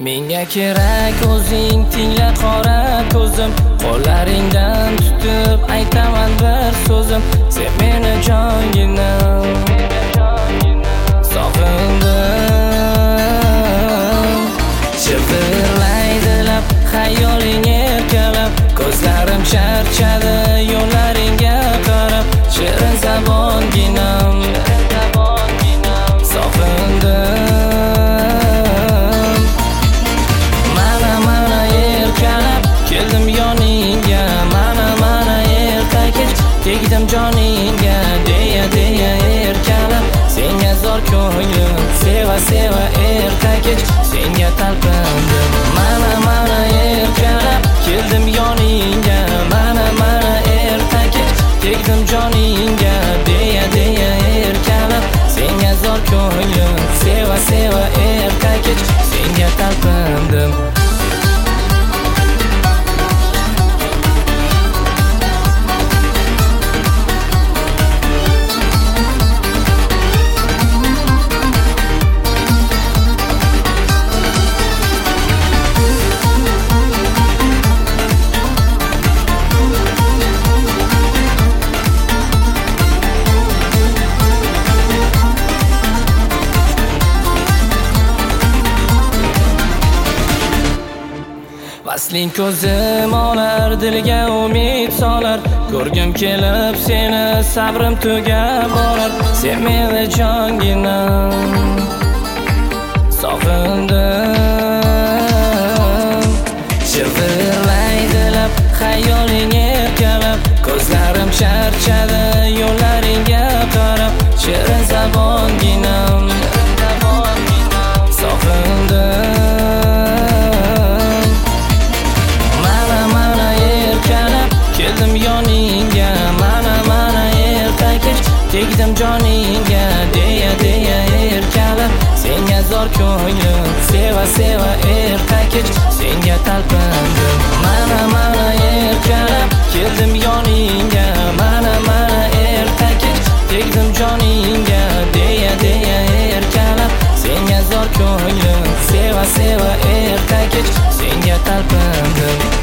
Menga kerak o'zing tingla qora ko'zim, qo'llaringdan tutib aytaman bir so'zim. Sen meni jonginam, sog'indim. Shivirlaydi lab, xayoling erkalab, ko'zlarim charchadi yo'llaringga qarab. Shirin zabonginam, sog'indim. Keldim yoningga, mana erta kech tegdim joningga, deya erkalab. Senga zor ko'nglim, seva erta kech senga talpindim. Mana erkalab keldim yoningga, mana erta kech tegdim joningga, deya erkalab. Senga zor ko'nglim, seva erta kech senga talpindim. Vasling ko'zim olar, dilga umid solar. Ko'rgim kelib seni, sabrim tugab borar. Sen meni jonginam, sog'indim. Shivirlaydi lab, xayoling erkalab, ko'zlarim charchadi yo'llaringga qarab. Shirin zabonginam, sog'indim. Keldim yoningga, mana erta kech tegdim joningga, deya erkalab. Senga zor ko'nglim, seva erta kech senga talpindim. Mana erkalab keldim yoningga, mana erta kech tegdim joningga, deya erkalab. Senga zor ko'nglim, seva erta kech senga talpindim.